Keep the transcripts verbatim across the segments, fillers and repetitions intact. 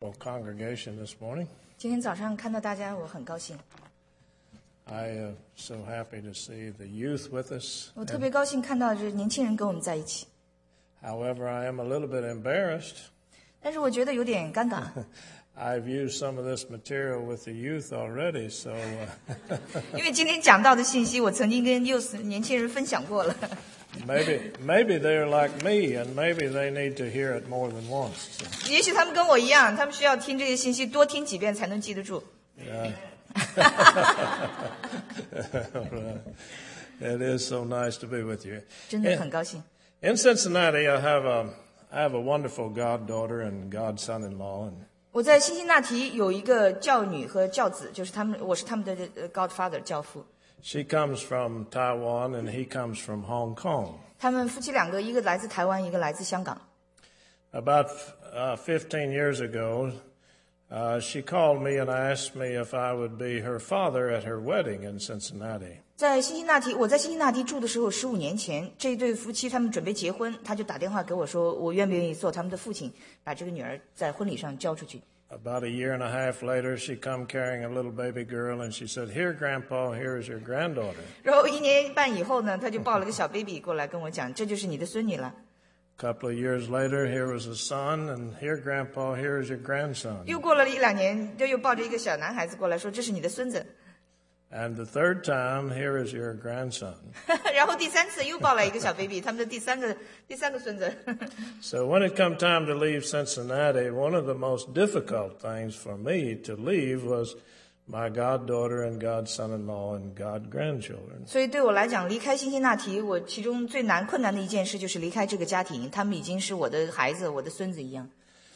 wonderful congregation this morning. 今天早上看到大家，我很高兴。 I am so happy to see the youth with us. 我特别高兴看到这年轻人跟我们在一起。 However, I am a little bit embarrassed. 但是我觉得有点尴尬。 I've used some of this material with the youth already, so. Uh, 因为今天讲到的信息，我曾经跟youth年轻人分享过了。 maybe, maybe they're like me, and maybe they need to hear it more than once. So. 也许他们跟我一样，他们需要听这些信息多听几遍才能记得住。 Yeah. It is so nice to be with you. 真的很高兴。 In Cincinnati, I have a I have a wonderful goddaughter and godson-in-law. And 我在辛辛那提有一个教女和教子，就是他们，我是他们的 godfather 教父。 She comes from Taiwan and he comes from Hong Kong. 他们夫妻两个，一个来自台湾，一个来自香港。 About uh, fifteen years ago, uh, she called me and asked me if I would be her father at her wedding in Cincinnati. 在辛辛那提，我在辛辛那提住的时候，十五年前，这一对夫妻他们准备结婚，他就打电话给我说，我愿不愿意做他们的父亲，把这个女儿在婚礼上交出去。 About a year and a half later, she come carrying a little baby girl, and she said, "Here, Grandpa, here is your granddaughter." 然后一年半以后呢，他就抱了个小 baby 过来跟我讲，这就是你的孙女了。 A couple of years later, here was a son, and here, Grandpa, here is your grandson. 又过了一两年，就又抱着一个小男孩子过来说，这是你的孙子。 And the third time, here is your grandson. 然后第三次又抱来一个小 baby， 他们的第三个第三个孙子。 So when it come time to leave Cincinnati, one of the most difficult things for me to leave was my goddaughter and godson-in-law and god-grandchildren. 所以对我来讲，离开辛辛那提，我其中最难困难的一件事就是离开这个家庭，他们已经是我的孩子，我的孙子一样。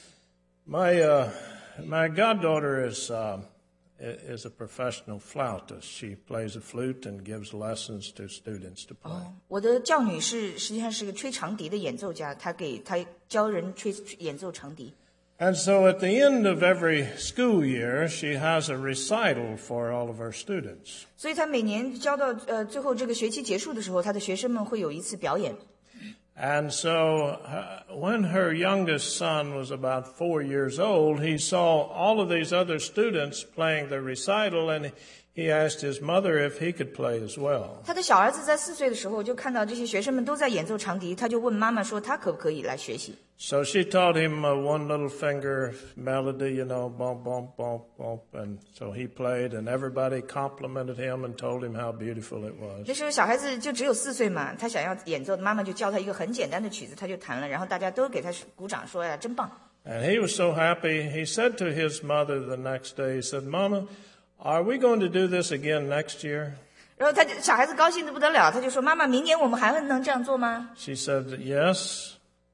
My uh, my goddaughter is. Uh, is a professional flautist. She plays a flute and gives lessons to students to play. 哦，我的教女是实际上是个吹长笛的演奏家，她给她教人吹演奏长笛。 And so at the end of every school year, she has a recital for all of her students. 所以她每年教到呃最后这个学期结束的时候，她的学生们会有一次表演。 And so uh, when her youngest son was about four years old, he saw all of these other students playing the recital, and he asked his mother if he could play as well. 他的小儿子在四岁的时候就看到这些学生们都在演奏长笛，他就问妈妈说他可不可以来学习。 So she taught him a one little finger melody, you know, bump, bump, bump, bump. And so he played, and everybody complimented him and told him how beautiful it was. 那时候小孩子就只有四岁嘛，他想要演奏，妈妈就教他一个很简单的曲子，他就弹了，然后大家都给他鼓掌说呀，真棒。 And he was so happy. He said to his mother the next day, he said, "Mama, are we going to do this again next year?" 然后他就小孩子高兴得不得了，他就说：“妈妈，明年我们还会能这样做吗？” She said, "Yes."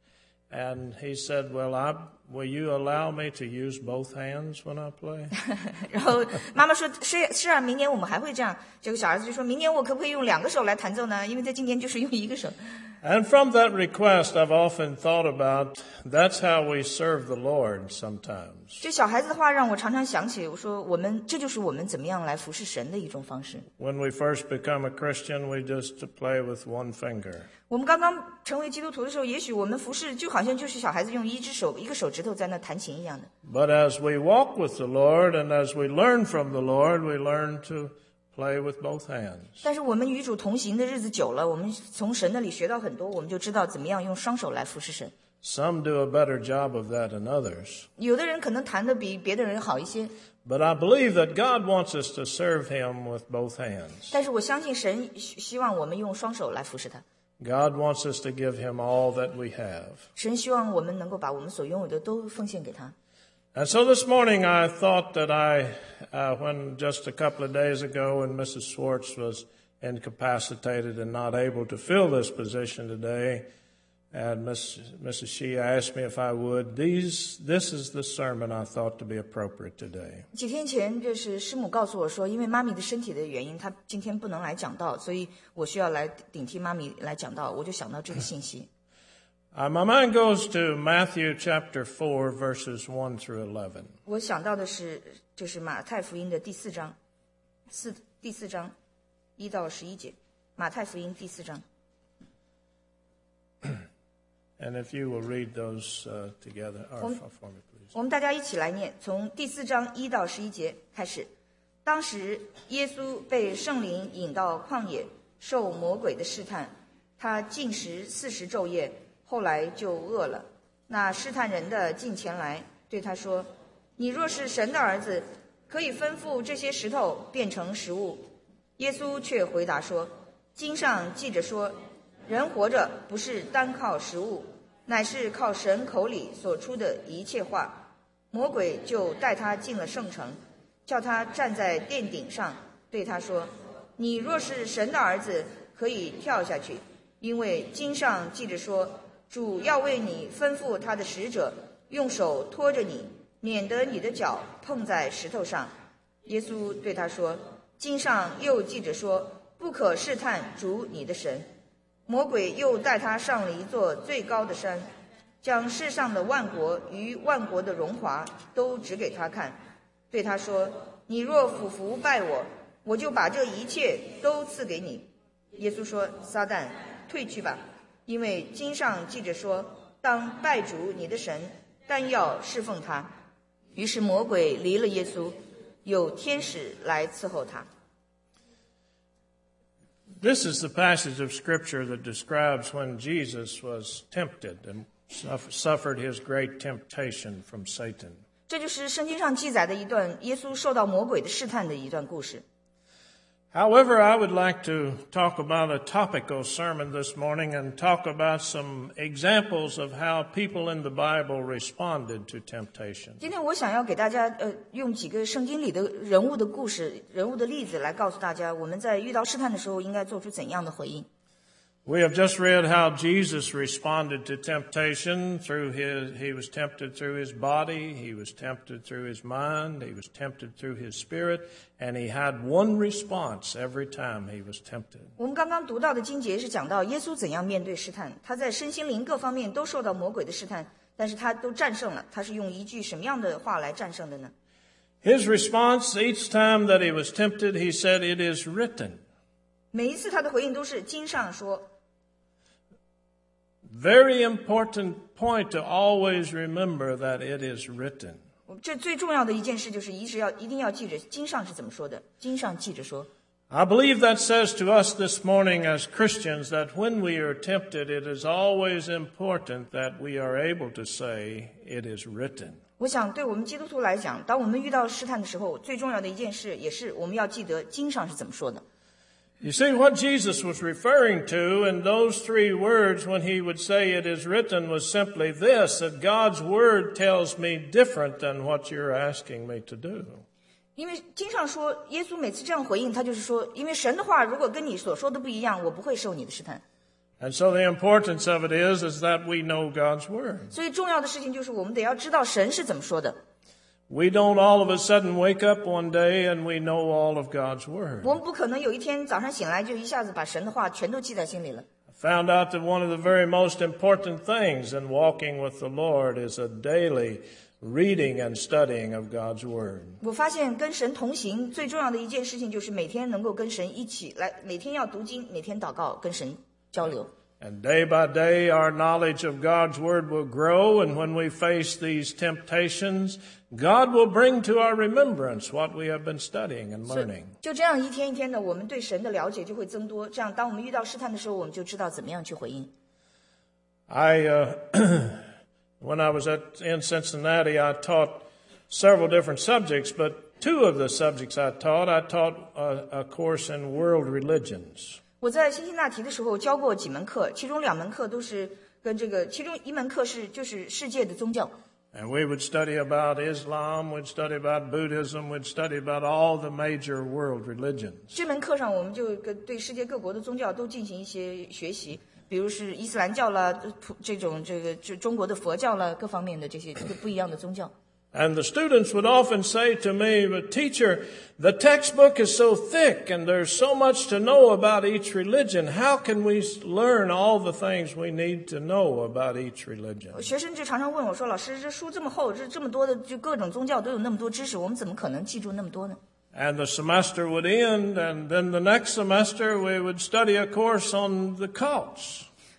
And he said, "Well, I, will you allow me to use both hands when I play?" 然后妈妈说：“是是啊，明年我们还会这样。”这个小孩子就说：“明年我可不可以用两个手来弹奏呢？因为在今年就是用一个手。” And from that request, I've often thought about that's how we serve the Lord sometimes. 这小孩子的话让我常常想起，我说我们这就是我们怎么样来服侍神的一种方式。 When we first become a Christian, we just play with one finger. 我们刚刚成为基督徒的时候，也许我们服侍就好像就是小孩子用一只手、一个手指头在那弹琴一样的。 But as we walk with the Lord and as we learn from the Lord, we learn to play with both hands. 但是我们与主同行的日子久了，我们从神那里学到很多，我们就知道怎么样用双手来服侍神。 Some do a better job of that than others. 有的人可能弹得比别的人好一些。 But I believe that God wants us to serve Him with both hands. 但是我相信神希望我们用双手来服侍他。 God wants us to give Him all that we have. 神希望我们能够把我们所拥有的都奉献给他。 And so this morning I thought that I, uh, when just a couple of days ago when Missus Schwartz was incapacitated and not able to fill this position today, and Miss, Missus Shea asked me if I would, these, this is the sermon I thought to be appropriate today. 几天前，就是师母告诉我说，因为妈咪的身体的原因，她今天不能来讲道，所以我需要来顶替妈咪来讲道，我就想到这个信息。 Uh, my mind goes to Matthew chapter four, verses one through eleven. 我想到的是，就是马太福音的第四章，四第四章一到十一节，马太福音第四章。 And if you will read those uh, together or for me, please. 我们大家一起来念，从第四章一到十一节开始。当时耶稣被圣灵引到旷野，受魔鬼的试探，他禁食四十昼夜，后来就饿了。那试探人的近前来，对他说：“你若是神的儿子，可以吩咐这些石头变成食物。”耶稣却回答说：“经上记着说，人活着不是单靠食物，乃是靠神口里所出的一切话。”魔鬼就带他进了圣城，叫他站在殿顶上，对他说：“你若是神的儿子，可以跳下去，因为经上记着说，主要为你吩咐他的使者，用手托着你，免得你的脚碰在石头上。”耶稣对他说：“经上又记着说，不可试探主你的神。”魔鬼又带他上了一座最高的山，将世上的万国与万国的荣华都指给他看，对他说：“你若俯伏拜我，我就把这一切都赐给你。”耶稣说：“撒旦，退去吧，因为经上记着说，当拜主你的神，单要侍奉他。”于是魔鬼离了耶稣，有天使来伺候他。 This is the passage of Scripture that describes when Jesus was tempted and suffered his great temptation from Satan. 这就是圣经上记载的一段耶稣受到魔鬼的试探的一段故事。 However, I would like to talk about a topical sermon this morning and talk about some examples of how people in the Bible responded to temptation. 今天我想要给大家呃用几个圣经里的人物的故事、人物的例子来告诉大家，我们在遇到试探的时候应该做出怎样的回应。 We have just read how Jesus responded to temptation through his, he was tempted through his body, he was tempted through his mind, he was tempted through his spirit, and he had one response every time he was tempted. 我们刚刚读到的经节是讲到耶稣怎样面对试探，他在身心灵各方面都受到魔鬼的试探，但是他都战胜了。他是用一句什么样的话来战胜的呢？ His response each time that he was tempted, he said, "It is written." 每一次他的回应都是经上说。 Very important point to always remember that it is written. 这最重要的一件事就是一直要一定要记着经上是怎么说的，经上记着说。 I believe that says to us this morning as Christians that when we are tempted, it is always important that we are able to say, "It is written." 我想对我们基督徒来讲，当我们遇到试探的时候，最重要的一件事也是我们要记得经上是怎么说的。 You see, what Jesus was referring to in those three words when he would say it is written was simply this, that God's word tells me different than what you're asking me to do. 因为经上说，耶稣每次这样回应，他就是说，因为神的话如果跟你所说的不一样，我不会受你的试探。 And so the importance of it is, is that we know God's word. 所以重要的事情就是我们得要知道神是怎么说的。 We don't all of a sudden wake up one day and we know all of God's word. 我们不可能有一天早上醒来就一下子把神的话全都记在心里了。 I found out that one of the very most important things in walking with the Lord is a daily reading and studying of God's word. 我发现跟神同行最重要的一件事情就是每天能够跟神一起来，每天要读经，每天祷告，跟神交流。 And day by day, our knowledge of God's word will grow, and when we face these temptations, God will bring to our remembrance what we have been studying and learning. 就这样一天一天的，我们对神的了解就会增多。这样，当我们遇到试探的时候，我们就知道怎么样去回应。 I, uh, when I was at, in Cincinnati, I taught several different subjects, but two of the subjects I taught, I taught a, a course in world religions. 我在辛辛那提的时候教过几门课，其中两门课都是跟这个，其中一门课是就是世界的宗教。 And we would study about Islam, we'd study about Buddhism, we'd study about all the major world religions. 这门课上我们就跟对世界各国的宗教都进行一些学习，比如是伊斯兰教啦，这种这个就中国的佛教啦，各方面的这些不一样的宗教。 And the students would often say to me, "But teacher, the textbook is so thick and there's so much to know about each religion. How can we learn all the things we need to know about each religion?" 学生就常常问我说：“老师，这书这么厚，这这么多的，就各种宗教都有那么多知识，我们怎么可能记住那么多呢？” And the semester would end, and then the next semester we would study a course on the cults.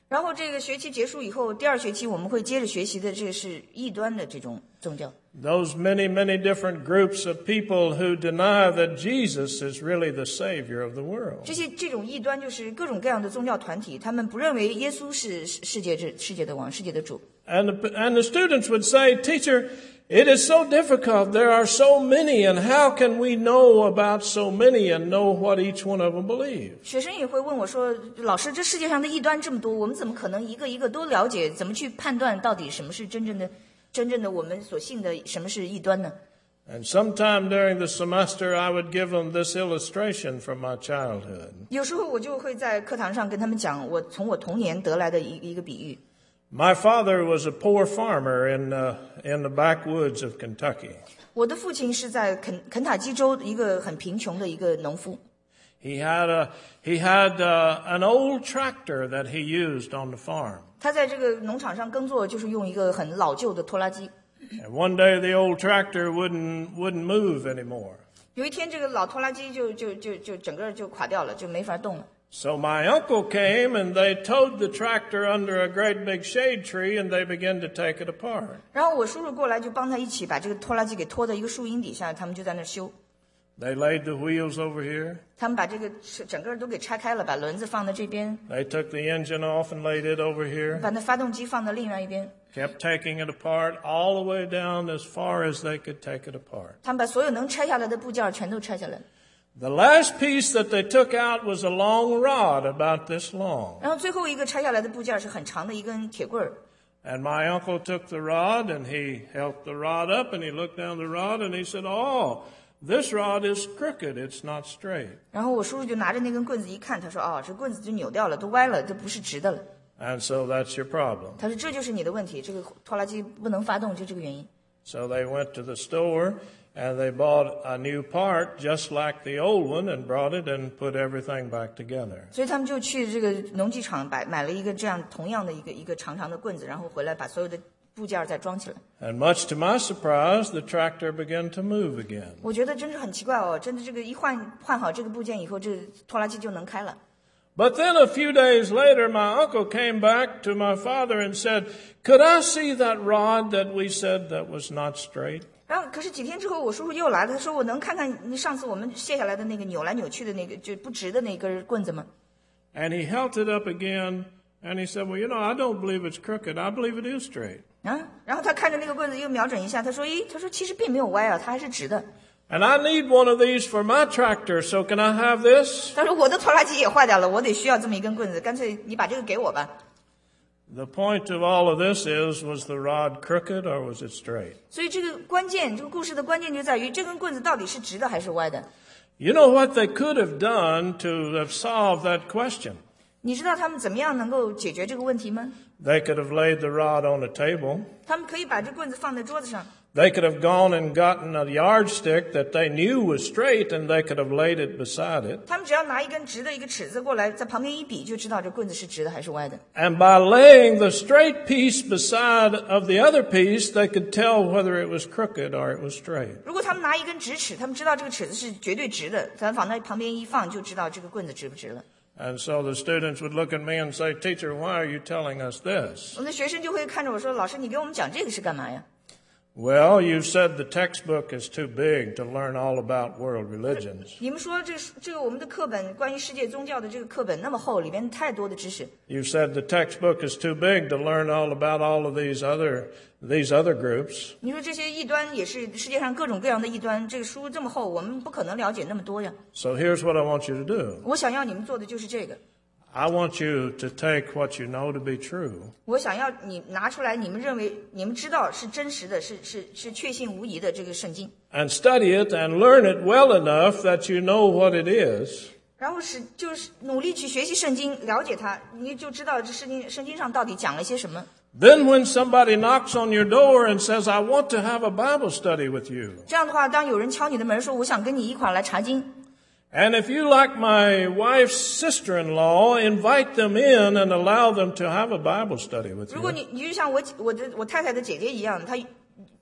然后这个学期结束以后，第二学期我们会接着学习的，这是异端的这种宗教。 Those many, many different groups of people who deny that Jesus is really the Savior of the world. 这些这种异端就是各种各样的宗教团体，他们不认为耶稣是世界之世界的王，世界的主。 And the, and the students would say, Teacher, it is so difficult. There are so many, and how can we know about so many and know what each one of them believes? 学生也会问我说：“老师，这世界上的异端这么多，我们怎么可能一个一个都了解？怎么去判断到底什么是真正的、真正的我们所信的，什么是异端呢？” And sometime during the semester, I would give them this illustration from my childhood. 有时候我就会在课堂上跟他们讲我从我童年得来的一一个比喻。 My father was a poor farmer in uh, in the backwoods of Kentucky. 我的父亲是在肯肯塔基州一个很贫穷的一个农夫。 He had a he had uh, an old tractor that he used on the farm. 他在这个农场上耕作，就是用一个很老旧的拖拉机。 And one day the old tractor wouldn't wouldn't move anymore. 有一天，这个老拖拉机就就就就整个就垮掉了，就没法动了。 So my uncle came and they towed the tractor under a great big shade tree and they began to take it apart. 然后我叔叔过来就帮他一起把这个拖拉机给拖到一个树荫底下，他们就在那修。 They laid the wheels over here. 他们把这个整个都给拆开了，把轮子放在这边。 They took the engine off and laid it over here. 把那发动机放到另外一边。 Kept taking it apart all the way down as far as they could take it apart. 他们把所有能拆下来的部件全都拆下来了。 The last piece that they took out was a long rod about this long. 然后最后一个拆下来的部件是很长的一根铁棍儿。 And my uncle took the rod and he held the rod up and he looked down the rod and he said, "Oh, this rod is crooked. It's not straight." 然后我叔叔就拿着那根棍子一看，他说：“哦，这棍子就扭掉了，都歪了，这不是直的了。” And so that's your problem. 他说：“这就是你的问题，这个拖拉机不能发动，就这个原因。” So they went to the store and they bought a new part just like the old one and brought it and put everything back together. 所以他们就去这个农机厂买买了一个这样同样的一个一个长长的棍子，然后回来把所有的部件再装起来。 And much to my surprise, the tractor began to move again. 我觉得真是很奇怪哦，真的这个一换换好这个部件以后，这个拖拉机就能开了。 But then a few days later, my uncle came back to my father and said, "Could I see that rod that we said that was not straight?" 然后，可是几天之后，我叔叔又来了，他说：“我能看看你上次我们卸下来的那个扭来扭去的那个就不直的那根棍子吗？” And he held it up again, and he said, "Well, you know, I don't believe it's crooked. I believe it is straight." 啊，然后他看着那个棍子又瞄准一下，他说：“咦，他说其实并没有歪啊，它还是直的。” And I need one of these for my tractor, so can I have this? 他说：“我的拖拉机也坏掉了，我得需要这么一根棍子，干脆你把这个给我吧。” The point of all of this is, was the rod crooked or was it straight? 所以这个关键，这个故事的关键就在于这根棍子到底是直的还是歪的。 You know what they could have done to have solved that question? 你知道他们怎么样能够解决这个问题吗？ They could have laid the rod on a table. 他们可以把这棍子放在桌子上。 They could have gone and gotten a yardstick that they knew was straight, and they could have laid it beside it. 他们只要拿一根直的一个尺子过来，在旁边一比，就知道这棍子是直的还是歪的。 And by laying the straight piece beside of the other piece, they could tell whether it was crooked or it was straight. 如果他们拿一根直尺，他们知道这个尺子是绝对直的，咱往那旁边一放，就知道这个棍子直不直了。 And so the students would look at me and say, "Teacher, why are you telling us this?" 我的学生就会看着我说：“老师，你给我们讲这个是干嘛呀？” Well, you said the textbook is too big to learn all about world religions. 你们说这这个我们的课本关于世界宗教的这个课本那么厚，里面太多的知识。 You said the textbook is too big to learn all about all of these other these other groups. 你说这些异端也是世界上各种各样的异端，这个书这么厚，我们不可能了解那么多呀。 So here's what I want you to do. 我想要你们做的就是这个。 I want you to take what you know to be true. 我想要你拿出来，你们认为、你们知道是真实的、是是是确信无疑的这个圣经。 And study it and learn it well enough that you know what it is. 然后是就是努力去学习圣经，了解它，你就知道这圣经圣经上到底讲了些什么。 Then when somebody knocks on your door and says, "I want to have a Bible study with you." 这样的话，当有人敲你的门说：“我想跟你一块儿来查经。” And if you, like my wife's sister-in-law, invite them in and allow them to have a Bible study with 如果 you. 你你就像我我的我太太的姐姐一样，她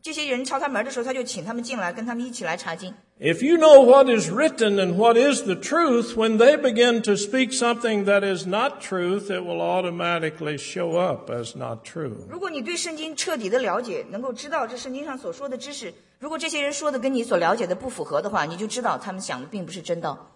这些人敲他门的时候，他就请他们进来，跟他们一起来查经。 If you know what is written and what is the truth, when they begin to speak something that is not truth, it will automatically show up as not true. 如果你对圣经彻底的了解，能够知道这圣经上所说的知识，如果这些人说的跟你所了解的不符合的话，你就知道他们想的并不是真道。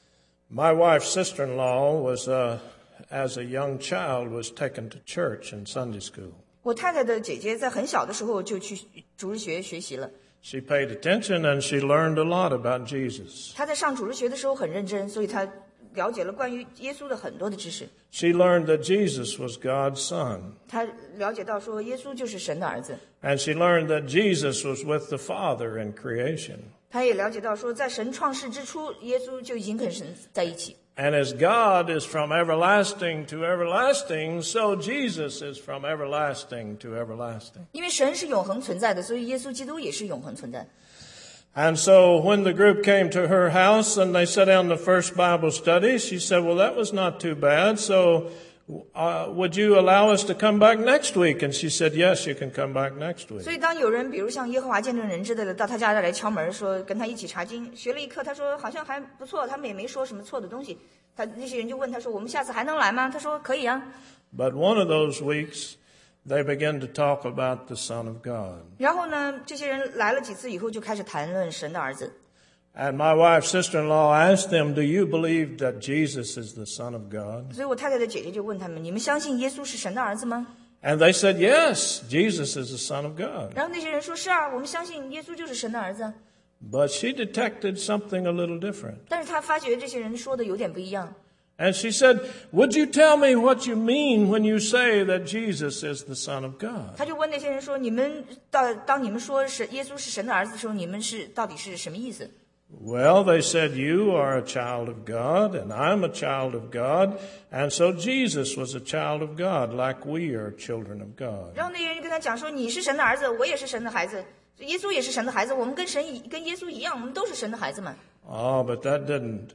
My wife's sister-in-law was, uh, as a young child, was taken to church in Sunday school. 我太太的姐姐在很小的时候就去主日学学习了。 She paid attention and she learned a lot about Jesus. 她在上主日学的时候很认真，所以她了解了关于耶稣的很多的知识。 She learned that Jesus was God's son. 她了解到说耶稣就是神的儿子。 And she learned that Jesus was with the Father in creation. 她也了解到说在神创世之初，耶稣就已经跟神在一起。 And as God is from everlasting to everlasting, so Jesus is from everlasting to everlasting. 因为神是永恒存在的，所以耶稣基督也是永恒存在。 And so when the group came to her house and they sat down the first Bible study, she said, well, that was not too bad. So uh, would you allow us to come back next week? And she said, yes, you can come back next week. 所以当有人比如像耶和华见证人之类的到他家来敲门说跟他一起查经学了一课，他说好像还不错，他们也没说什么错的东西，他那些人就问他说我们下次还能来吗？他说可以啊。 But one of those weeks they began to talk about the Son of God. 然后呢，这些人来了几次以后就开始谈论神的儿子。 And my wife's sister-in-law asked them, do you believe that Jesus is the Son of God? 所以我太太的姐姐就问他们，你们相信耶稣是神的儿子吗？ And they said, yes, Jesus is the Son of God. 然后那些人说是啊，我们相信耶稣就是神的儿子。 But she detected something a little different. 但是她发觉这些人说的有点不一样。 And she said, would you tell me what you mean when you say that Jesus is the Son of God? 她就问那些人说，你们到当你们说是耶稣是神的儿子的时候，你们是到底是什么意思？ Well, they said, you are a child of God, and I'm a child of God, and so Jesus was a child of God, like we are children of God. 然后那些人就跟他讲说，你是神的儿子，我也是神的孩子，耶稣也是神的孩子，我们跟神跟耶稣一样，我们都是神的孩子们。 Oh, but that didn't.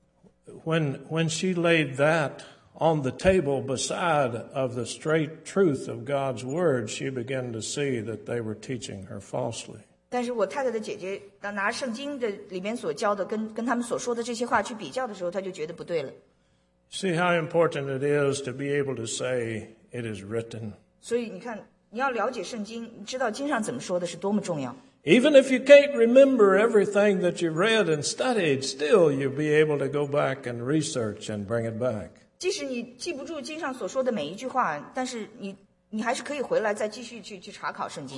When, when she laid that on the table beside of the straight truth of God's word, she began to see that they were teaching her falsely. 但是我太太的姐姐当拿圣经的里面所教的跟跟他们所说的这些话去比较的时候，她就觉得不对了。 See how important it is to be able to say it is written. 所以你看，你要了解圣经，你知道经上怎么说的是多么重要。 Even if you can't remember everything that you've read and studied, still you'll be able to go back and research and bring it back. 即使你记不住经上所说的每一句话，但是你你还是可以回来再继续去去查考圣经。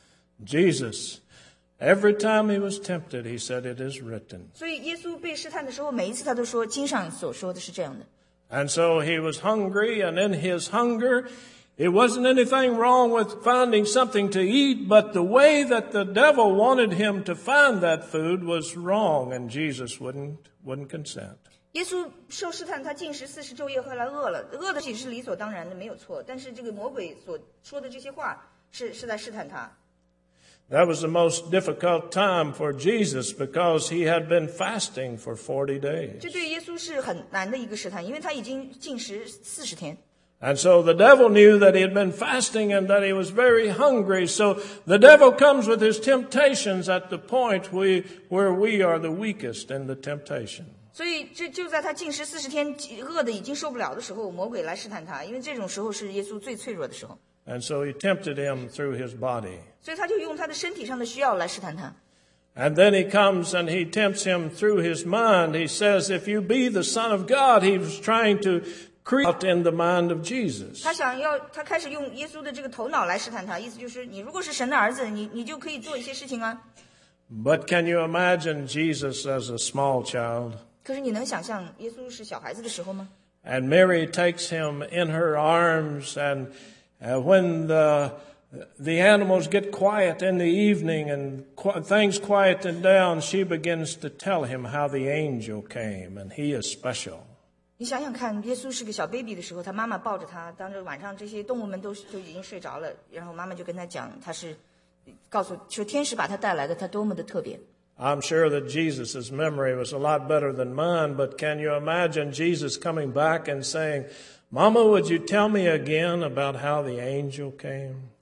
Jesus, every time he was tempted, he said, it is written. 所以耶稣被试探的时候，每一次他都说经上所说的是这样的。 And so he was hungry, and in his hunger, it wasn't anything wrong with finding something to eat, but the way that the devil wanted him to find that food was wrong, and Jesus wouldn't, wouldn't consent. 耶稣受试探，他禁食四十昼夜，后来饿了，饿的其实是理所当然的，没有错。但是这个魔鬼所说的这些话是是在试探他。 That was the most difficult time for Jesus because he had been fasting for forty days. 这对耶稣是很难的一个试探，因为他已经禁食四十天。 And so the devil knew that he had been fasting and that he was very hungry. So the devil comes with his temptations at the point we, where we are the weakest in the temptation. 所以这就在他禁食四十天，饿的已经受不了的时候，魔鬼来试探他，因为这种时候是耶稣最脆弱的时候。 And so he tempted him through his body. 所以他就用他的身体上的需要来试探他。 And then he comes and he tempts him through his mind. He says, if you be the Son of God, he was trying to create in the mind of Jesus. 他想要，他开始用耶稣的这个头脑来试探他，意思就是你如果是神的儿子，你你就可以做一些事情啊。 But can you imagine Jesus as a small child? 可是你能想象耶稣是小孩子的时候吗？ And Mary takes him in her arms, and uh, when the the animals get quiet in the evening and qu- things quieten down, she begins to tell him how the angel came, and he is special. 你想想看，耶稣是个小 baby 的时候，他妈妈抱着他，当着晚上这些动物们都都已经睡着了，然后妈妈就跟他讲，他是告诉说天使把他带来的，他多么的特别。 I'm sure that Jesus' memory was a lot better than mine, but can you imagine Jesus coming back and saying, Mama, would you tell me again about how the angel came?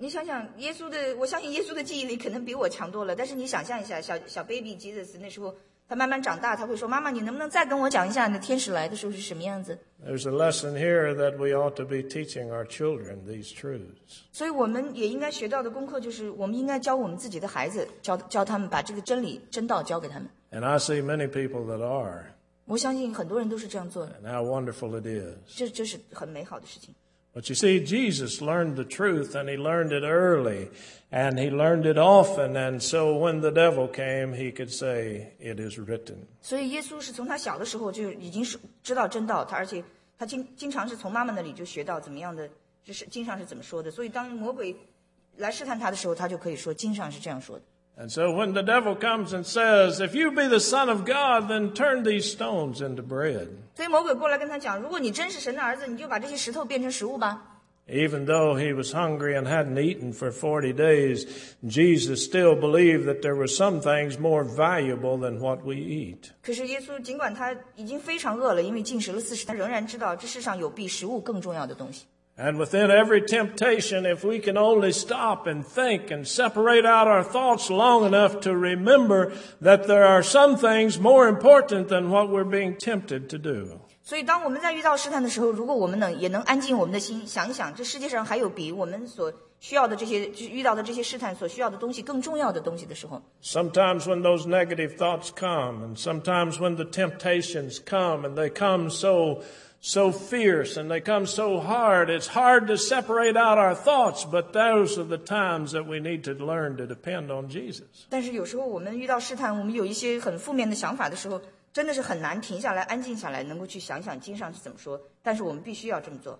你想想耶稣的，我相信耶稣的记忆力可能比我强多了。但是你想象一下，小小 baby Jesus 那时候，他慢慢长大，他会说：“妈妈，你能不能再跟我讲一下，那天使来的时候是什么样子？” There's a lesson here that we ought to be teaching our children these truths. 所以我们也应该学到的功课就是，我们应该教我们自己的孩子，教教他们把这个真理、真道教给他们。 And I see many people that are. 我相信很多人都是这样做的。 And how wonderful it is. 这这是很美好的事情。 But you see, Jesus learned the truth, and he learned it early, and he learned it often, and so when the devil came, he could say, "It is written." 所以耶稣是从他小的时候就已经是知道真道，他而且他经经常是从妈妈那里就学到怎么样的，就是经上是怎么说的。所以当魔鬼来试探他的时候，他就可以说经上是这样说的。 And so when the devil comes and says, "If you be the Son of God, then turn these stones into bread." 所以魔鬼过来跟他讲，如果你真是神的儿子，你就把这些石头变成食物吧。 Even though he was hungry and hadn't eaten for forty days, Jesus still believed that there were some things more valuable than what we eat. 可是耶稣尽管他已经非常饿了，因为禁食了四十，他仍然知道这世上有比食物更重要的东西。 And within every temptation, if we can only stop and think and separate out our thoughts long enough to remember that there are some things more important than what we're being tempted to do. 所以当我们在遇到试探的时候，如果我们能也能安静我们的心，想一想这世界上还有比我们所需要的这些遇到的这些试探所需要的东西更重要的东西的时候， Sometimes when those negative thoughts come, and sometimes when the temptations come, and they come so so fierce and they come so hard, it's hard to separate out our thoughts, but those are the times that we need to learn to depend on Jesus. 但是有时候我们遇到试探，我们有一些很负面的想法的时候，真的是很难停下来安静下来，能够去想想经上是怎么说，但是我们必须要这么做。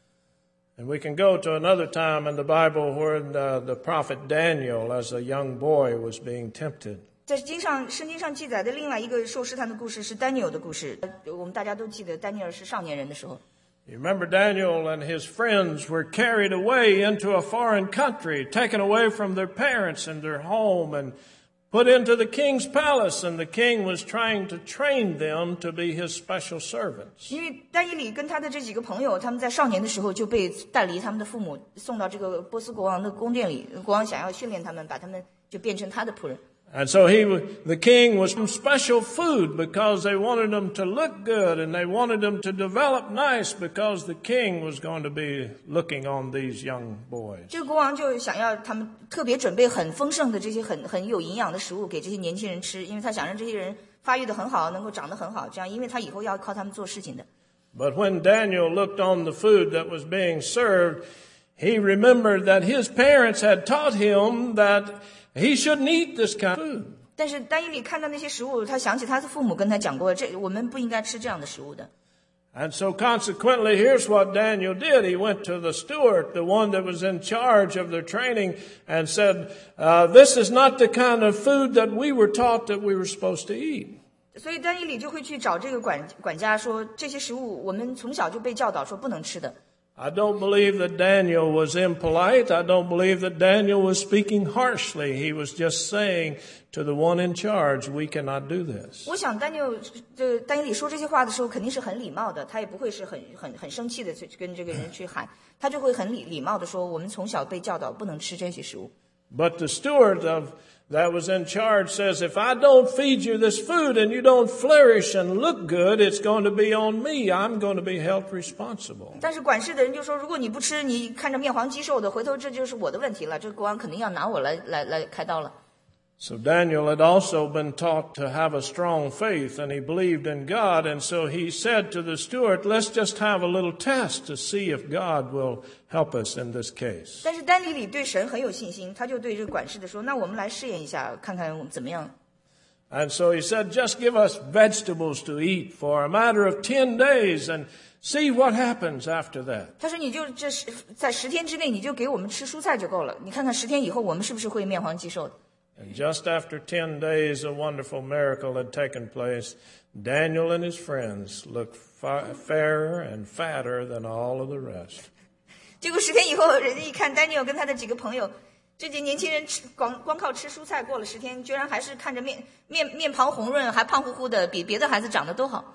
And we can go to another time in the Bible where the, the prophet Daniel, as a young boy, was being tempted. 在经上圣经上记载的另外一个受试探的故事是丹尼尔的故事，我们大家都记得丹尼尔是少年人的时候。 You remember Daniel and his friends were carried away into a foreign country, taken away from their parents and their home, and put into the king's palace, and the king was trying to train them to be his special servants. 因为丹尼里跟他的这几个朋友，他们在少年的时候就被带离他们的父母，送到这个波斯国王的宫殿里，国王想要训练他们，把他们就变成他的仆人。 And so he, the king was some special food because they wanted them to look good, and they wanted them to develop nice because the king was going to be looking on these young boys. 这个国王就想要他们特别准备很丰盛的这些很很有营养的食物给这些年轻人吃，因为他想让这些人发育得很好，能够长得很好，这样因为他以后要靠他们做事情的。 But when Daniel looked on the food that was being served, he remembered that his parents had taught him that he shouldn't eat this kind of food. 但是丹尼里看到那些食物，他想起他的父母跟他讲过，这我们不应该吃这样的食物的。 And so consequently, here's what Daniel did. He went to the steward, the one that was in charge of their training, and said, uh, this is not the kind of food that we were taught that we were supposed to eat. 所以丹尼里就会去找这个管管家说，这些食物我们从小就被教导说不能吃的。 I don't believe that Daniel was impolite. I don't believe that Daniel was speaking harshly. He was just saying to the one in charge, we cannot do this. 我想丹尼尔这丹尼里说这些话的时候肯定是很礼貌的，他也不会是很很很生气的去跟这个人去喊，他就会很礼礼貌的说，我们从小被教导不能吃这些食物。 But the steward of that was in charge says, if I don't feed you this food and you don't flourish and look good, it's going to be on me. I'm going to be held responsible. 但是管事的人就说，如果你不吃，你看着面黄肌瘦的，回头这就是我的问题了，这个国王肯定要拿我来来来开刀了。 So Daniel had also been taught to have a strong faith, and he believed in God, and so he said to the steward, let's just have a little test to see if God will help us in this case. 但是丹尼里对神很有信心，他就对这个管事的说，那我们来试验一下，看看我们怎么样。 And so he said, just give us vegetables to eat for a matter of ten days and see what happens after that. 他说你就这十在十天之内你就给我们吃蔬菜就够了，你看看十天以后我们是不是会面黄肌瘦的。 And just after ten days, a wonderful miracle had taken place. Daniel and his friends looked fa- fairer and fatter than all of the rest. 结果十天以后，人家一看丹尼尔跟他的几个朋友，这些年轻人吃光光靠吃蔬菜，过了十天，居然还是看着面面面庞红润，还胖乎乎的，比别的孩子长得都好。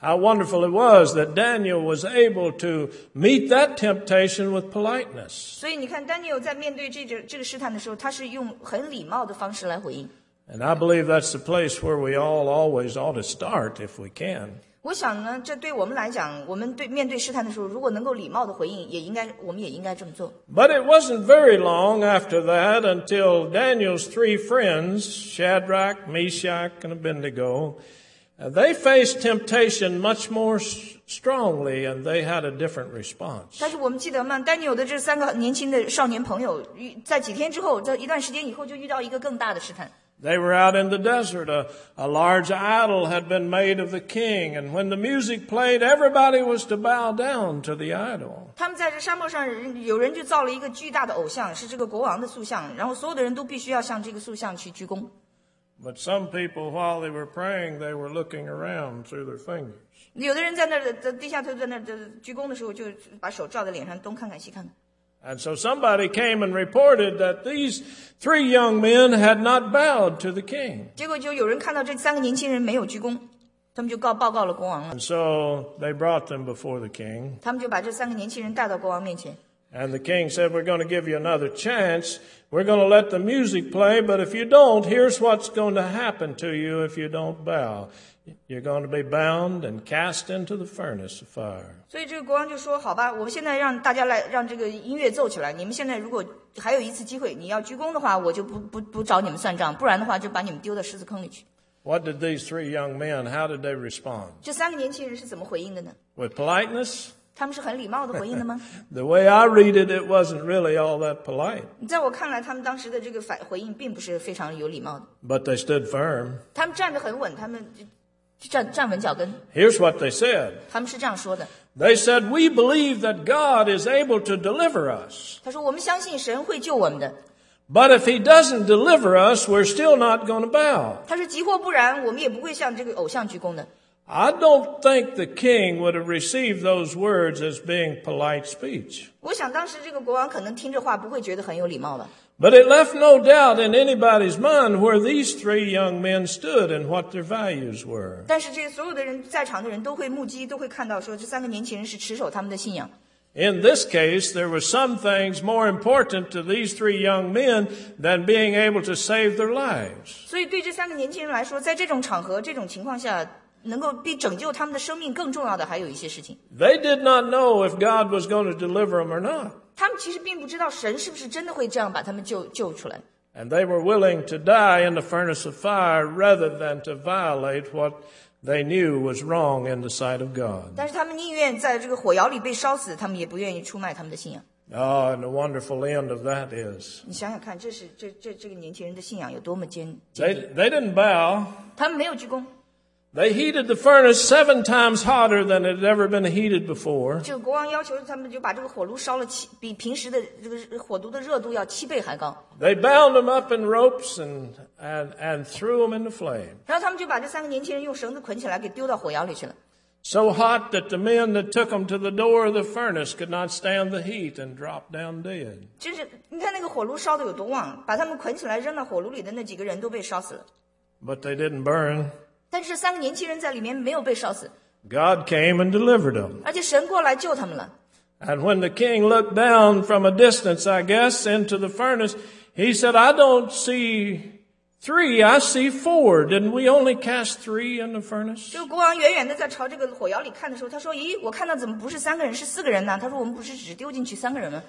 How wonderful it was that Daniel was able to meet that temptation with politeness. 所以你看，丹尼尔在面对这个这个试探的时候，他是用很礼貌的方式来回应。 And I believe that's the place where we all always ought to start if we can. 我想呢，这对我们来讲，我们对面对试探的时候，如果能够礼貌的回应，也应该，我们也应该这么做。 But it wasn't very long after that until Daniel's three friends, Shadrach, Meshach, and Abednego, they faced temptation much more strongly, and they had a different response. 但是我们记得吗？丹尼尔的这三个年轻的少年朋友，在几天之后，在一段时间以后，就遇到一个更大的试探。 They were out in the desert. A, a large idol had been made of the king, and when the music played, everybody was to bow down to the idol. 他们在这沙漠上，有人就造了一个巨大的偶像，是这个国王的塑像，然后所有的人都必须要向这个塑像去鞠躬。 But some people, while they were praying, they were looking around through their fingers. 有的人在那儿低下头，在那儿鞠躬的时候，就把手照在脸上，东看看西看看。 And so somebody came and reported that these three young men had not bowed to the king. 结果就有人看到这三个年轻人没有鞠躬，他们就告报告了国王了。 And so they brought them before the king. 他们就把这三个年轻人带到国王面前。 And the king said, we're going to give you another chance. We're going to let the music play, but if you don't, here's what's going to happen to you if you don't bow. You're going to be bound and cast into the furnace of fire. 所以这个国王就说，好吧，我们现在让大家来让这个音乐奏起来，你们现在如果还有一次机会，你要鞠躬的话，我就不不不找你们算账，不然的话就把你们丢到狮子坑里去。 What did these three young men, how did they respond? 这三个年轻人是怎么回应的呢？ With politeness? 他们是很礼貌的回应的吗？ The way I read it, it wasn't really all that polite. 在我看来，他们当时的这个反回应并不是非常有礼貌的。 But they stood firm. 他们站得很稳，他们站站稳脚跟。 Here's what they said. 他们是这样说的。 They said, we believe that God is able to deliver us. 他说，我们相信神会救我们的。 But if he doesn't deliver us, we're still not going to bow. 他说，即或不然，我们也不会向这个偶像鞠躬的。 I don't think the king would have received those words as being polite speech. 我想当时这个国王可能听这话不会觉得很有礼貌吧。 But it left no doubt in anybody's mind where these three young men stood and what their values were. 但是这所有的人在场的人都会目击，都会看到说这三个年轻人是持守他们的信仰。 In this case, there were some things more important to these three young men than being able to save their lives. 所以对这三个年轻人来说，在这种场合、这种情况下，能够比拯救他们的生命更重要的还有一些事情。 They did not know if God was going to deliver them or not. 他们其实并不知道神是不是真的会这样把他们救救出来。 And they were willing to die in the furnace of fire rather than to violate what they knew was wrong in the sight of God. 但是他们宁愿在这个火窑里被烧死，他们也不愿意出卖他们的信仰。 Oh, and the wonderful end of that is 你想想看，这是这这这个年轻人的信仰有多么坚 they, 坚定。 they didn't bow. 他们没有鞠躬。 They heated the furnace seven times hotter than it had ever been heated before. 这个国王要求他们就把这个火炉烧了七，比平时的这个火炉的热度要七倍还高。 They bound them up in ropes and, and, and threw them in the flame. 然后他们就把这三个年轻人用绳子捆起来，给丢到火窑里去了。 So hot that the men that took them to the door of the furnace could not stand the heat and dropped down dead. 真是，你看那个火炉烧得有多旺，把他们捆起来扔到火炉里的那几个人都被烧死了。 But they didn't burn. 但是这三个年轻人在里面没有被烧死， God came and delivered them. 而且神过来救他们了。 And when the king looked down from a distance, I guess, into the furnace, he said, I don't see three, I see four. Didn't we only cast three in the furnace? 这个国王远远的在朝这个火窑里看的时候，他说：“咦，我看到怎么不是三个人，是四个人呢？”他说：“我们不是只丢进去三个人吗？”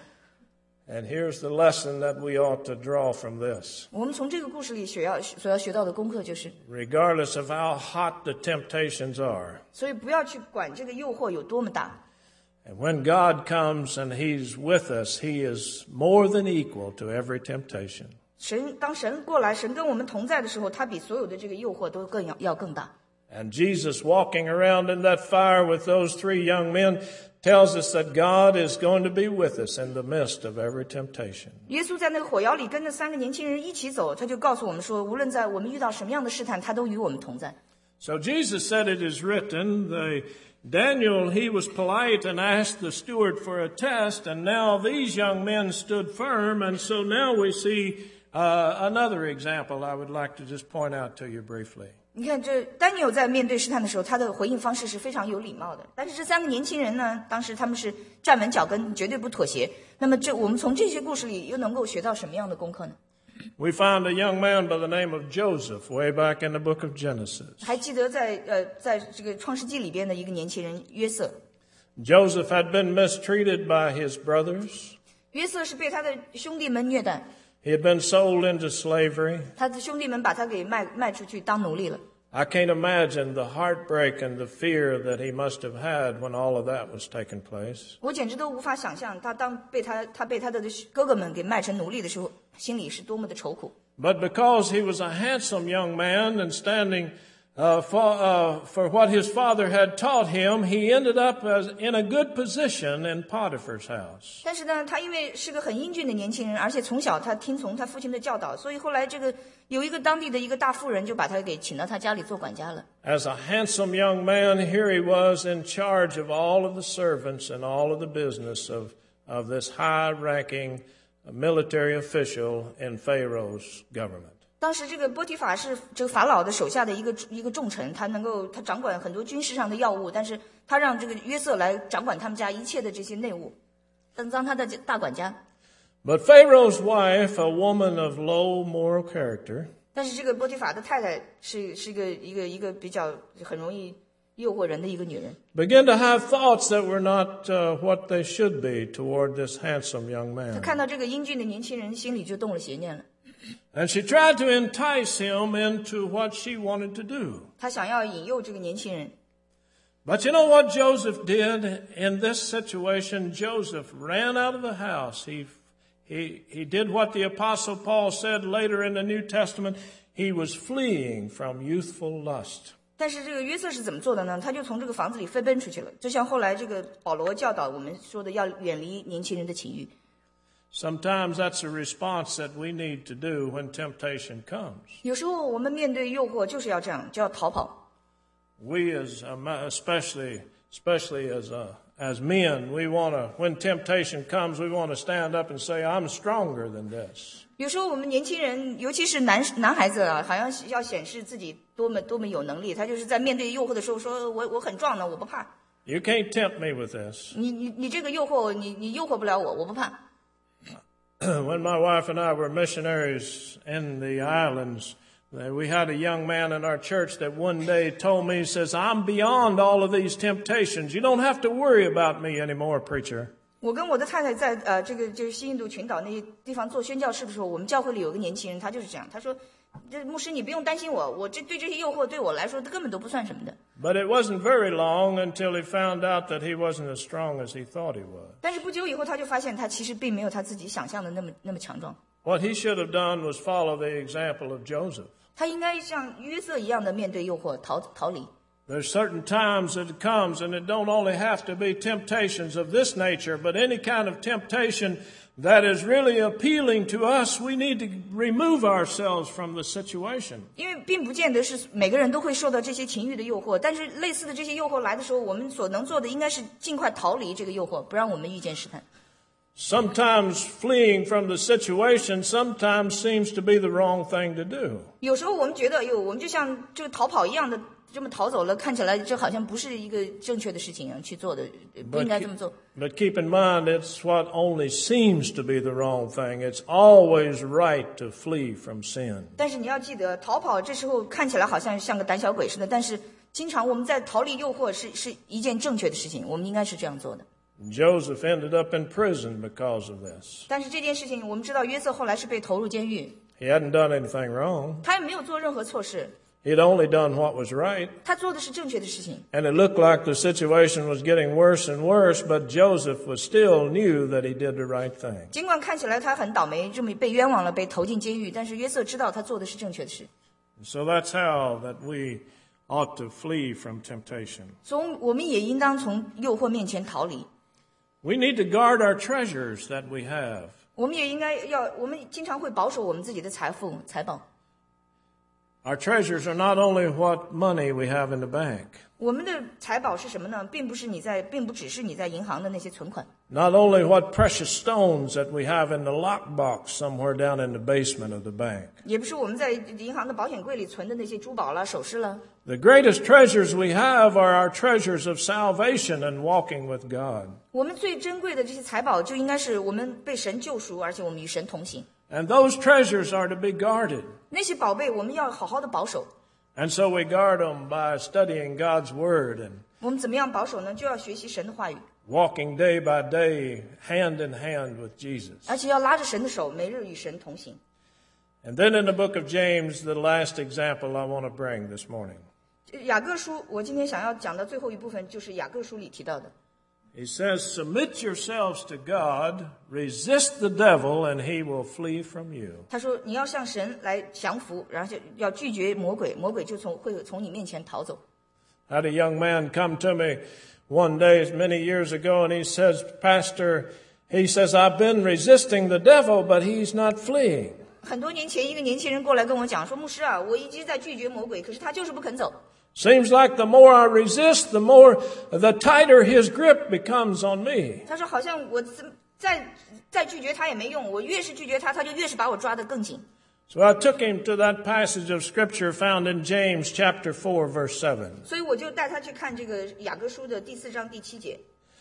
And here's the lesson that we ought to draw from this. 我们从这个故事里学要所要学到的功课就是， Regardless of how hot the temptations are, 所以不要去管这个诱惑有多么大。 and when God comes and He's with us, He is more than equal to every temptation. 神当神过来，神跟我们同在的时候，他比所有的这个诱惑都更要要更大。 And Jesus walking around in that fire with those three young men tells us that God is going to be with us in the midst of every temptation. 耶稣在那个火窑里跟那三个年轻人一起走，他就告诉我们说，无论在我们遇到什么样的试探，他都与我们同在。 So Jesus said it is written, the Daniel, he was polite and asked the steward for a test, and now these young men stood firm, and so now we see Uh, another example I would like to just point out to you briefly. 你看，这丹尼尔在面对试探的时候，他的回应方式是非常有礼貌的。但是这三个年轻人呢，当时他们是站稳脚跟，绝对不妥协。那么这我们从这些故事里又能够学到什么样的功课呢？ We found a young man by the name of Joseph way back in the book of Genesis. 还记得在呃，在这个创世纪里边的一个年轻人约瑟。 Joseph had been mistreated by his brothers. 约瑟是被他的兄弟们虐待。 He had been sold into slavery. 他的兄弟们把他给卖卖出去当奴隶了。 I can't imagine the heartbreak and the fear that he must have had when all of that was taking place. 我简直都无法想象，他当被他他被他的哥哥们给卖成奴隶的时候，心里是多么的愁苦。 But because he was a handsome young man and standing uh, for, uh, for what his father had taught him, he ended up as in a good position in Potiphar's house. 但是呢，他因为是个很英俊的年轻人，而且从小他听从他父亲的教导，所以后来这个有一个当地的一个大妇人就把他给请到他家里做管家了。 As a handsome young man, here he was in charge of all of the servants and all of the business of, of this high-ranking military official in Pharaoh's government. 当时这个波提法是这个法老的手下的一个一个重臣，他能够他掌管很多军事上的要务，但是他让这个约瑟来掌管他们家一切的这些内务，当当他的大管家。 But Pharaoh's wife, a woman of low moral character, 但是这个波提法的太太是是一个一个一个比较很容易诱惑人的一个女人， began to have thoughts that were not uh, what they should be toward this handsome young 她 man. 看到这个英俊的年轻人，心里就动了邪念了。 And she tried to entice him into what she wanted to do. 她想要引诱这个年轻人， But you know what Joseph did in this situation? Joseph ran out of the house. He, he, he did what the Apostle Paul said later in the New Testament. He was fleeing from youthful lust. 但是这个约瑟是怎么做的呢？他就从这个房子里飞奔出去了，就像后来这个保罗教导我们说的，要远离年轻人的情欲。 Sometimes that's a response that we need to do when temptation comes. 有时候我们面对诱惑就是要这样，就要逃跑。 We as especially especially as uh, as men, we want to when temptation comes, we want to stand up and say, "I'm stronger than this." 有时候我们年轻人，尤其是男男孩子啊，好像要显示自己多么多么有能力，他就是在面对诱惑的时候说：“我我很壮呢，我不怕。 You can't tempt me with this. 你你你这个诱惑，你你诱惑不了我，我不怕。” When my wife and I were missionaries in the islands, we had a young man in our church that one day told me, he says, "I'm beyond all of these temptations. You don't have to worry about me anymore, preacher." 我跟我的太太在呃这个就是西印度群岛那些地方做宣教士的时候，我们教会里有个年轻人，他就是这样，他说：“这牧师你不用担心我，我这对这些诱惑对我来说根本都不算什么的。” But it wasn't very long until he found out that he wasn't as strong as he thought he was. 但是不久以后，他就发现他其实并没有他自己想象的那么那么强壮。 What he should have done was follow the example of Joseph. 他应该像约瑟一样的面对诱惑，逃逃离。 There's certain times that it comes, and it don't only have to be temptations of this nature, but any kind of temptation that is really appealing to us, we need to remove ourselves from the situation. 因为并不见得是每个人都会受到这些情欲的诱惑，但是类似的这些诱惑来的时候，我们所能做的应该是尽快逃离这个诱惑，不让我们遇见试探。 Sometimes fleeing from the situation sometimes seems to be the wrong thing to do. 有时候我们觉得，哟，我们就像这个逃跑一样的这么逃走了，看起来这好像不是一个正确的事情去做的，不应该这么做。 But keep in mind, it's what only seems to be the wrong thing. It's always right to flee from sin. 但是你要记得，逃跑这时候看起来好像像个胆小鬼似的，但是经常我们在逃离诱惑是是一件正确的事情，我们应该是这样做的。 Joseph ended up in prison because of this. 但是这件事情，我们知道约瑟后来是被投入监狱， He hadn't done anything wrong. 他也没有做任何错事， He'd only done what was right. 他做的是正确的事情。 And it looked like the situation was getting worse and worse, but Joseph was still knew that he did the right thing. 尽管看起来他很倒霉，这么被冤枉了，被投进监狱，但是约瑟知道他做的是正确的事。 So that's how that we ought to flee from temptation. 所以我们也应当从诱惑面前逃离。 We need to guard our treasures that we have. 我们也应该要，我们经常会保守我们自己的财富财宝。 Our treasures are not only what money we have in the bank. 我们的财宝是什么呢？并不是你在，并不只是你在银行的那些存款。 Not only what precious stones that we have in the lockbox somewhere down in the basement of the bank. 也不是我们在银行的保险柜里存的那些珠宝啦、首饰啦。 The greatest treasures we have are our treasures of salvation and walking with God. 我们最珍贵的这些财宝，就应该是我们被神救赎，而且我们与神同行。 And those treasures are to be guarded. 那些宝贝，我们要好好的保守。 And so we guard them by studying God's Word and 我们怎么样保守呢？就要学习神的话语， walking day by day, hand in hand with Jesus. 而且要拉着神的手，每日与神同行。 And then in the book of James, the last example I want to bring this morning. 雅各书，我今天想要讲的最后一部分，就是雅各书里提到的。 He says, submit yourselves to God, resist the devil, and he will flee from you. 他说：“你要向神来降服，然后就要拒绝魔鬼，魔鬼就从会从你面前逃走。” I had a young man come to me one day many years ago, and he says, Pastor, he says, I've been resisting the devil, but he's not fleeing. 很多年前，一个年轻人过来跟我讲说：“牧师啊，我一直在拒绝魔鬼，可是他就是不肯走。” Seems like the more I resist, the more, the tighter his grip becomes on me. 他说：“好像我再再拒绝他也没用，我越是拒绝他，他就越是把我抓得更紧。” So I took him to that passage of Scripture found in James chapter four, verse seven. 所以我就带他去看这个雅各书的第四章第七节。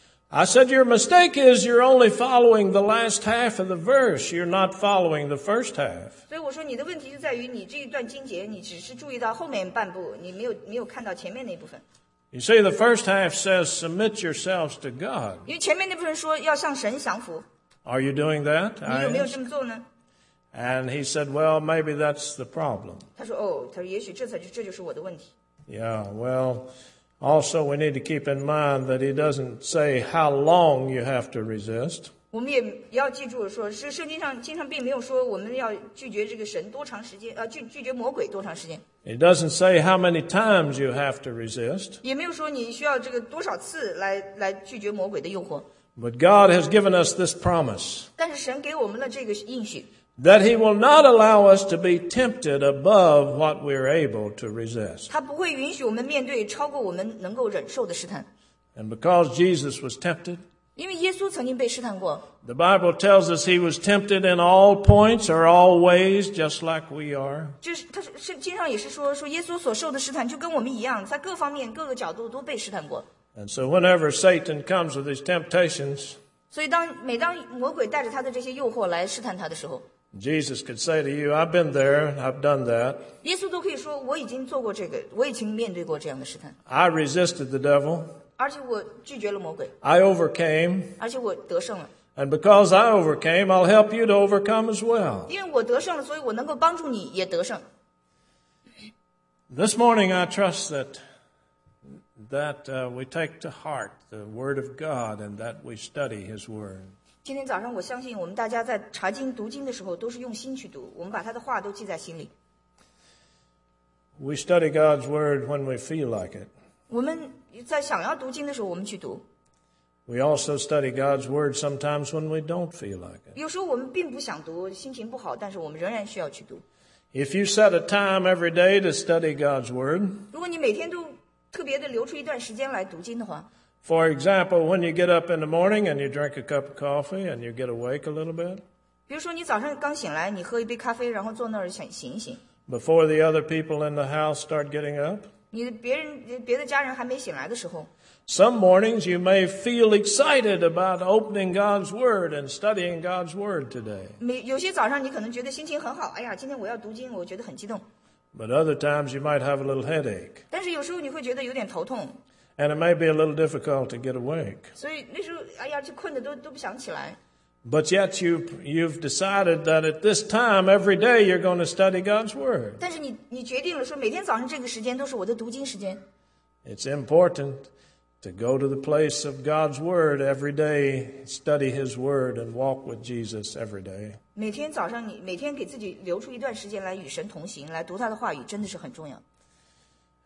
I said, your mistake is you're only following the last half of the verse. You're not following the first half. 所以我说你的问题就在于你这一段经节，你只是注意到后面半部，你没有没有看到前面那部分。 You see, the first half says, submit yourselves to God. 因为前面那部分说要向神降服， Are you doing that? 你有 I 没有 asked. 这么做呢？ And he said, well, maybe that's the problem. 他说：“哦，他说也许这才就这就是我的问题。” Yeah, well, also we need to keep in mind that he doesn't say how long you have to resist. 我们也要记住说，是圣经上经常并没有说我们要拒绝这个神多长时间，呃，拒拒绝魔鬼多长时间， It doesn't say how many times you have to resist. 也没有说你需要这个多少次来来拒绝魔鬼的诱惑。 But God has given us this promise 但是神给我们了这个应许， that he will not allow us to be tempted above what we're able to resist. 他不会允许我们面对超过我们能够忍受的试探， And because Jesus was tempted, 因为耶稣曾经被试探过。 the Bible tells us he was tempted in all points or all ways, just like we are. 就是他是经常也是说说耶稣所受的试探就跟我们一样，在各方面各个角度都被试探过。 And so whenever Satan comes with his temptations, 所以当每当魔鬼带着他的这些诱惑来试探他的时候， Jesus could say to you, I've been there, I've done that. 耶稣都可以说我已经做过这个，我已经面对过这样的试探， I resisted the devil. 而且我拒绝了魔鬼， I overcame. 而且我得胜了。 And because I overcame, I'll help you to overcome as well. 因为我得胜了，所以我能够帮助你也得胜。 This morning, I trust that that uh, we take to heart the Word of God and that we study His Word. 今天早上，我相信我们大家在查经读经的时候都是用心去读，我们把他的话都记在心里。 We study God's Word when we feel like it. 我们在想要读经的时候，我们去读； We also study God's Word sometimes when we don't feel like it. 有时候我们并不想读，心情不好，但是我们仍然需要去读。 If you set a time every day to study God's Word, 如果你每天都特别的留出一段时间来读经的话， for example, when you get up in the morning and you drink a cup of coffee and you get awake a little bit, 比如说你早上刚醒来，你喝一杯咖啡，然后坐那儿想醒一醒， before the other people in the house start getting up, 你的别人别的家人还没醒来的时候， some mornings you may feel excited about opening God's Word and studying God's Word today. 每有些早上你可能觉得心情很好，哎呀，今天我要读经，我觉得很激动。 But other times you might have a little headache, 但是有时候你会觉得有点头痛， and it may be a little difficult to get awake. 所以那时候哎呀，就困得都都不想起来。 But yet you, you've decided that at this time every day you're going to study God's Word. 但是你你决定了说，每天早上这个时间都是我的读经时间。 It's important to go to the place of God's Word every day, study His Word, and walk with Jesus every day. 每天早上你每天给自己留出一段时间来与神同行，来读他的话语，真的是很重要。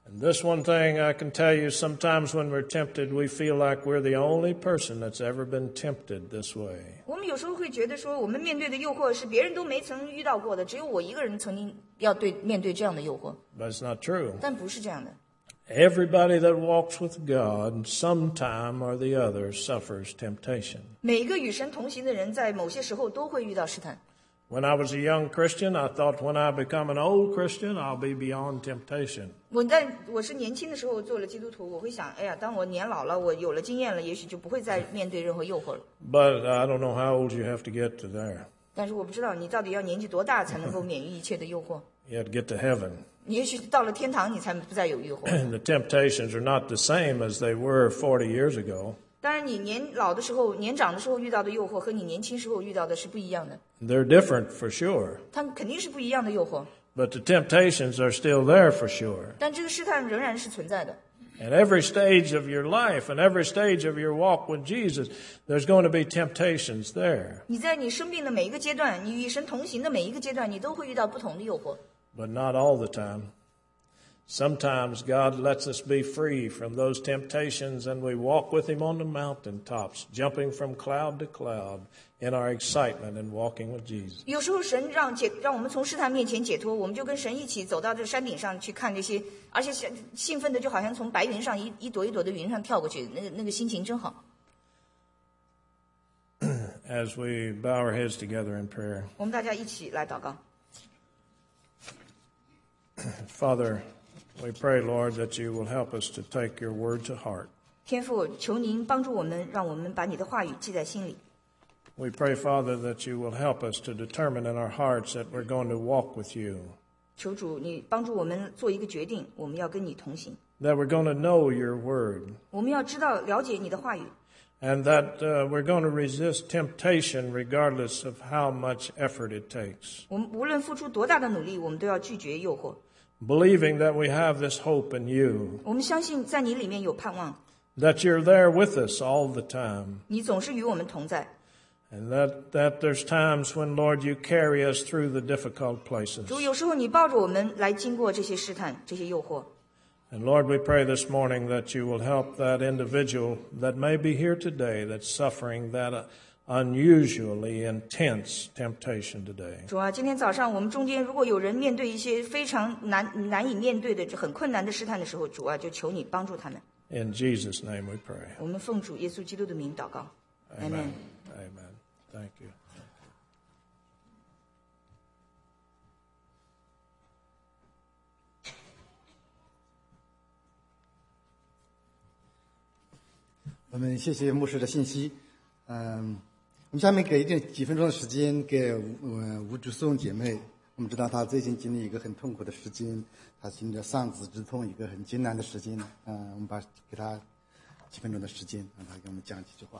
And this one thing I can tell you, sometimes when we're tempted, we feel like we're the only person that's ever been tempted this way. 我们有时候会觉得说，我们面对的诱惑是别人都没曾遇到过的，只有我一个人曾经要对面对这样的诱惑。 But it's not true. 但不是这样的。 Everybody that walks with God, sometime or the other, suffers temptation. 每一个与神同行的人，在某些时候都会遇到试探。 When I was a young Christian, I thought when I become an old Christian, I'll be beyond temptation. 我在我是年轻的时候做了基督徒，我会想，哎呀，当我年老了，我有了经验了，也许就不会再面对任何诱惑了。 But I don't know how old you have to get to there. 但是我不知道你到底要年纪多大才能够免疫一切的诱惑。 You have to get to heaven. 你也许到了天堂，你才不再有诱惑。 The temptations are not the same as they were forty years ago. 当然，你年老的时候、年长的时候遇到的诱惑和你年轻时候遇到的是不一样的。 They're different for sure. 它们肯定是不一样的诱惑。 But the temptations are still there for sure. 但这个试探仍然是存在的。 At every stage of your life and every stage of your walk with Jesus, there's going to be temptations there. 你在你生命的每一个阶段，你与神同行的每一个阶段，你都会遇到不同的诱惑。 But not all the time. Sometimes God lets us be free from those temptations and we walk with Him on the mountaintops, jumping from cloud to cloud in our excitement and walking with Jesus. 有时候神让解让我们从试探面前解脱，我们就跟神一起走到这山顶上去看这些，而且兴奋的就好像从白云上一一朵一朵的云上跳过去，那个那个心情真好。 As we bow our heads together in prayer. 我们大家一起来祷告。 Father, we pray, Lord, that you will help us to take your word to heart. 天父，求您帮助我们，让我们把你的话语记在心里。 We pray, Father, that you will help us to determine in our hearts that we're going to walk with you. 求主，你帮助我们做一个决定，我们要跟你同行。 That we're going to know your word. 我们要知道、了解你的话语。 And that uh, we're going to resist temptation regardless of how much effort it takes. 我们无论付出多大的努力，我们都要拒绝诱惑。 Believing that we have this hope in you. 我们相信在你里面有盼望。 That you're there with us all the time. 你总是与我们同在。 And that, that there's times when, Lord, you carry us through the difficult places. 主，有时候你抱着我们来经过这些试探、这些诱惑。 And Lord, we pray this morning that you will help that individual that may be here today that's suffering that unusually intense temptation today. 主啊，今天早上我们中间如果有人面对一些非常难难以面对的、很困难的试探的时候，主啊，就求你帮助他们。 In Jesus' name we pray. 我们奉主耶稣基督的名祷告。Amen. Amen. Thank you. 我们谢谢牧师的信息。嗯，我们下面给一点几分钟的时间给呃吴竹颂姐妹。我们知道她最近经历一个很痛苦的时间，她经历了丧子之痛，一个很艰难的时间。嗯，我们把给她几分钟的时间，让她给我们讲几句话。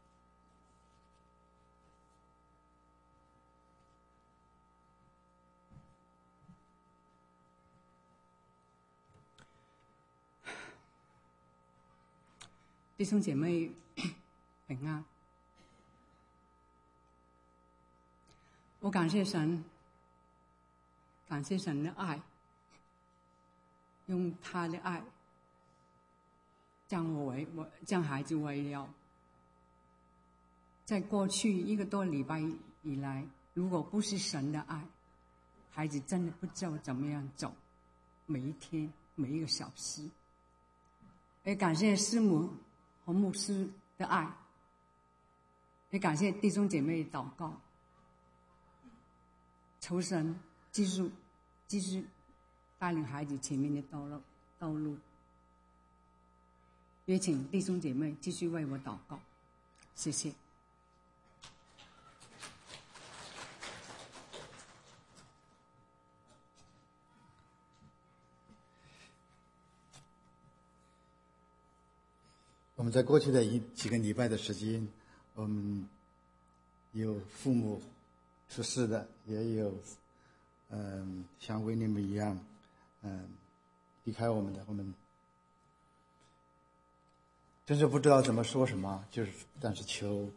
弟兄姐妹平安，我感谢神，感谢神的爱，用他的爱将我为我将孩子为了。在过去一个多礼拜以来，如果不是神的爱，孩子真的不知道怎么样走，每一天每一个小时。也感谢师母和牧师的爱，也感谢弟兄姐妹的祷告，求神继续继续带领孩子前面的道路道路。也请弟兄姐妹继续为我祷告，谢谢。 我们在过去的一几个礼拜的时间，我们有父母出世的，也有嗯像维尼们一样嗯离开我们的，我们真是不知道怎么说什么，就是但是求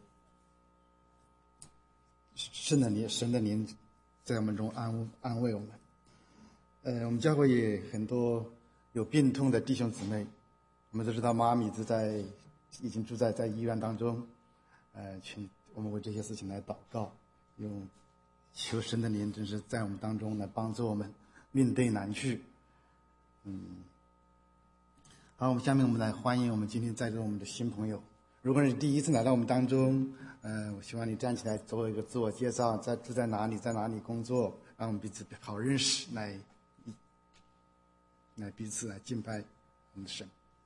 神的灵神的灵在我们中安安慰我们。呃，我们教会也很多有病痛的弟兄姊妹，我们都知道妈咪子在已经住在在医院当中，呃，请我们为这些事情来祷告，用求神的灵真是在我们当中来帮助我们面对难去。嗯，好，我们下面我们来欢迎我们今天在座我们的新朋友。如果你第一次来到我们当中，呃，我希望你站起来做一个自我介绍，在住在哪里，在哪里工作，让我们彼此好认识，来来彼此来敬拜我们的神。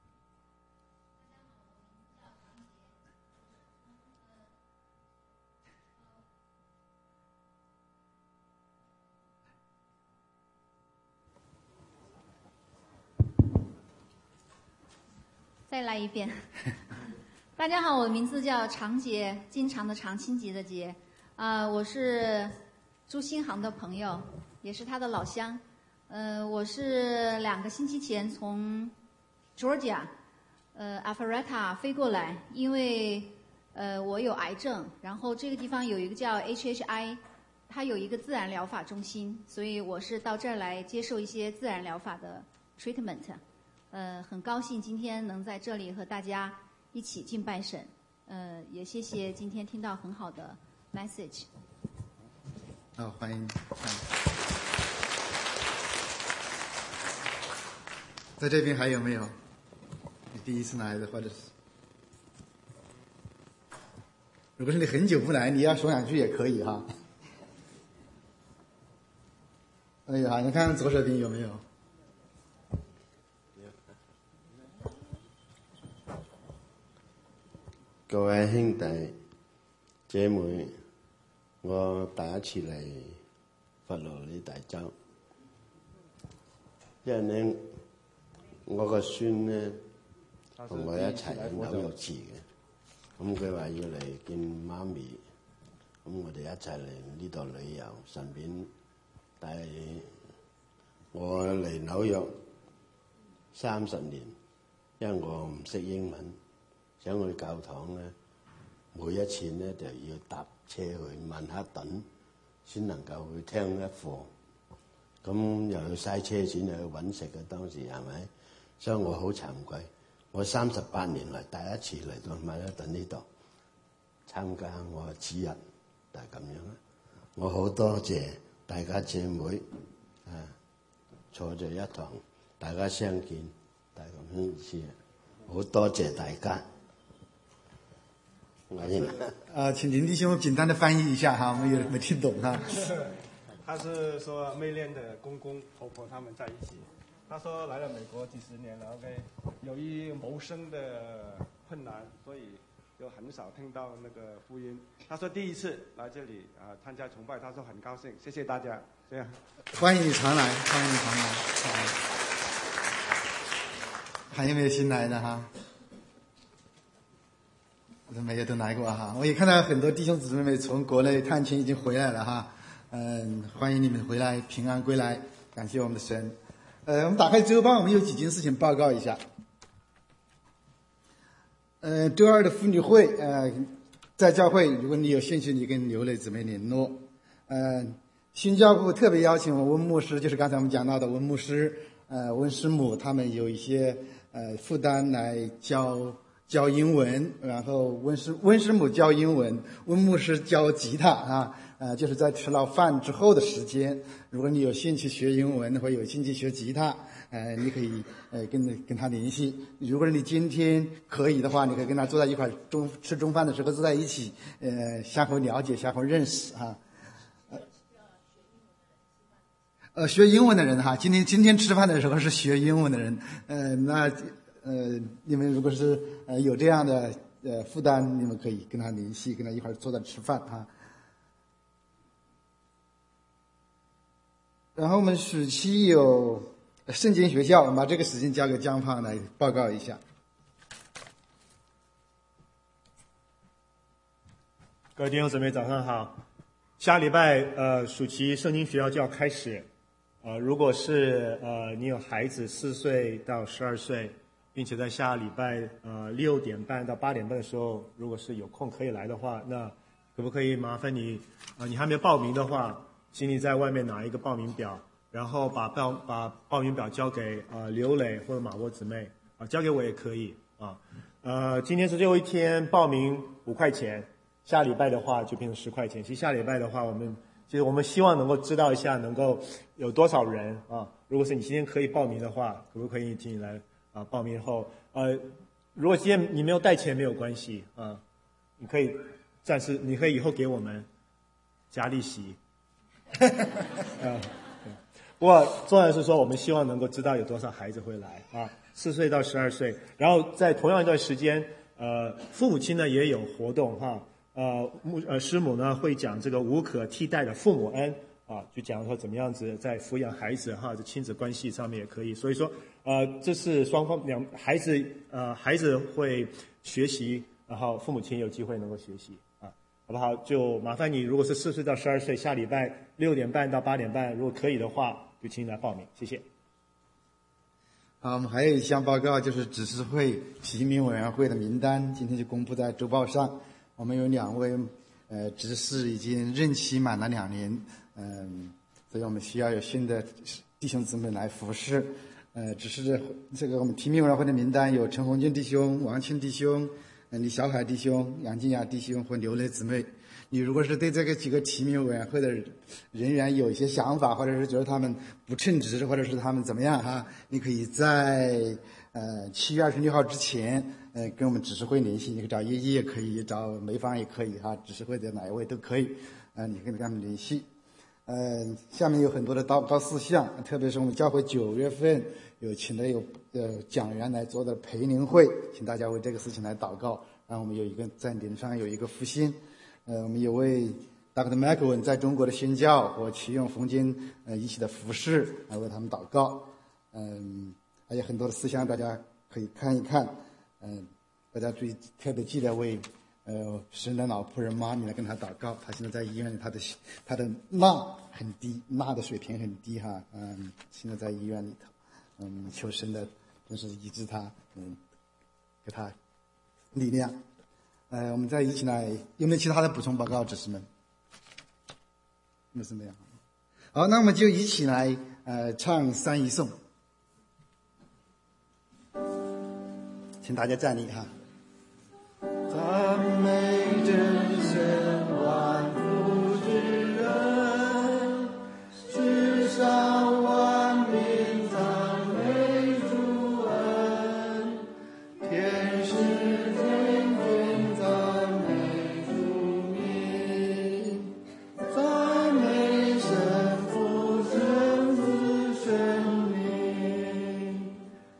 再来一遍。大家好，我的名字叫常杰，经常的常，清洁的洁。啊、呃，我是朱新航的朋友，也是他的老乡。呃，我是两个星期前从 Georgia， 呃 Alpharetta 飞过来，因为呃我有癌症，然后这个地方有一个叫 H H I， 它有一个自然疗法中心，所以我是到这儿来接受一些自然疗法的 treatment。呃，很高兴今天能在这里和大家一起敬拜神。呃，也谢谢今天听到很好的 message。 好，欢迎。在这边还有没有？你第一次来的，或者是？如果是你很久不来，你要说两句也可以哈。哎呀，你看看左手边有没有？ 各位兄弟姐妹，我第一次嚟佛羅里大州，因為咧我個孫咧同我一齊喺紐約住嘅，咁佢話要嚟見媽咪，咁我哋一齊嚟呢度旅遊，順便帶我嚟紐約三十年，因為我唔識英文。想去教堂咧，每一次咧就要搭車去曼哈頓先能夠去聽一課，咁又要嘥車錢，又要揾食嘅當時係咪？所以我好慚愧，我三十八年嚟第一次嚟到曼哈頓呢度參加我嘅主日，就係咁樣啦。我好多謝大家姐妹啊，坐在一堂，大家相見，就係咁樣意思。好多謝大家。 呃，请林弟兄简单的翻译一下哈，我们有没听懂哈？ 他是说妹恋的公公婆婆他们在一起。他说来了美国几十年了 ，OK， 由于谋生的困难，所以就很少听到那个福音。他说第一次来这里啊、呃、参加崇拜，他说很高兴，谢谢大家。这样， 欢迎你常来，欢迎你常来。还有没有新来的哈？没有都来过哈，我也看到很多弟兄姊妹们从国内探亲已经回来了哈，嗯，欢迎你们回来平安归来，感谢我们的神。呃，我们打开周报，我们有几件事情报告一下。呃，周二的妇女会，呃，在教会，如果你有兴趣，你跟刘磊姊妹联络。呃，新教部特别邀请我温牧师，就是刚才我们讲到的温牧师，呃，温师母，他们有一些呃负担来教。教英文，然后温师温师母教英文，温牧师教吉他啊，呃，就是在吃了饭之后的时间。如果你有兴趣学英文或有兴趣学吉他，呃，你可以呃跟跟他联系。如果你今天可以的话，你可以跟他坐在一块中吃中饭的时候坐在一起，呃，相互了解，相互认识啊。呃，呃学英文的人哈，今天今天吃饭的时候是学英文的人，呃，那。呃，你们如果是呃有这样的呃负担，你们可以跟他联系，跟他一块儿坐着吃饭哈。然后我们暑期有圣经学校，我们把这个时间交给江胖来报告一下。 各位弟兄姊妹，早上好！下礼拜呃暑期圣经学校就要开始，呃，如果是呃你有孩子四岁到十二岁。并且在下礼拜呃六点半到八点半的时候，如果是有空可以来的话，那可不可以麻烦你呃你还没有报名的话，请你在外面拿一个报名表， 然后把报把报名表交给呃刘磊或者马波姊妹啊，交给我也可以啊。呃，今天是最后一天，报名五块钱，下礼拜的话就变成十块钱。其实下礼拜的话，我们其实我们希望能够知道一下能够有多少人啊。如果是你今天可以报名的话，可不可以请你来啊报名后呃，如果今天你没有带钱没有关系啊，你可以暂时你可以以后给我们加利息。啊，不过重要的是说，我们希望能够知道有多少孩子会来啊，四岁到十二岁，然后在同样一段时间，呃，父母亲呢也有活动哈，呃，牧呃师母呢会讲这个无可替代的父母恩啊，就讲说怎么样子在抚养孩子哈，这亲子关系上面也可以，所以说呃，这是双方两孩子呃孩子会学习，然后父母亲有机会能够学习。好不好？就麻烦你，如果是四岁到十二岁，下礼拜六点半到八点半，如果可以的话，就请你来报名，谢谢。 好，我们还有一项报告，就是执事会提名委员会的名单，今天就公布在周报上。我们有两位呃执事已经任期满了两年，嗯、呃，所以我们需要有新的弟兄姊妹来服侍。呃，只是这个我们提名委员会的名单有陈红军弟兄、王清弟兄。李小海弟兄、杨金雅弟兄和刘磊姊妹，你如果是对这个几个提名委员会的人员有一些想法，或者是觉得他们不称职，或者是他们怎么样哈，你可以在呃七月二十六号之前，呃跟我们执事会联系，你可以找叶叶也可以，找梅芳也可以哈，执事会的哪一位都可以，呃你可以跟他们联系。呃，下面有很多的祷告事项，特别是我们教会九月份有请的有呃讲员来做的培灵会，请大家为这个事情来祷告，让我们有一个在灵上有一个复兴。呃，我们有位 Doctor McEwen 在中国的宣教和启用冯金呃一起的服侍，来为他们祷告。嗯、呃，还有很多的事项大家可以看一看。嗯、呃，大家注意特别记得为。呃，神的老仆人妈咪来跟他祷告，他现在在医院里，他的他的钠很低，钠的水平很低哈，嗯，现在在医院里头，嗯，求神的真是医治他，嗯，给他力量。呃，我们再一起来，有没有其他的补充报告，执事们？没是没有。好，那我们就一起来呃唱三一颂，请大家站立哈。赞美真神万福之人，世上万民赞美主恩，天使天天赞美主名，赞美神父神子神明。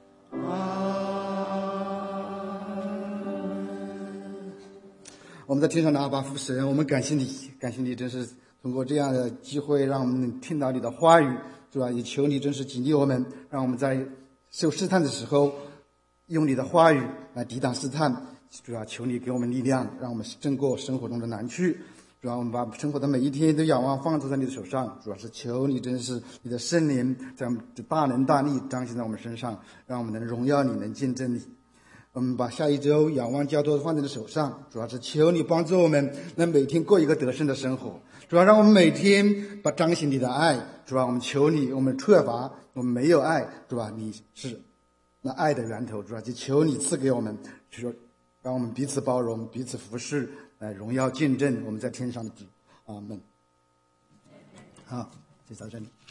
我们在天上的阿爸父神，我们感谢你，感谢你真是通过这样的机会让我们听到你的话语，主啊，也求你真是激励我们，让我们在受试探的时候用你的话语来抵挡试探，主啊，求你给我们力量，让我们胜过生活中的难处，主啊，我们把生活的每一天都仰望放置在你的手上，主要是求你真是你的圣灵在大能大力彰显在我们身上，让我们能荣耀你，能见证你。我们把下一周仰望交托放在你的手上，主要是求你帮助我们能每天过一个得胜的生活，主要让我们每天把彰显你的爱，主要我们求你，我们缺乏，我们没有爱，主吧？你是那爱的源头，主要就求你赐给我们，就说让我们彼此包容，彼此服侍，来荣耀见证我们在天上的主。阿门。好，就到这里。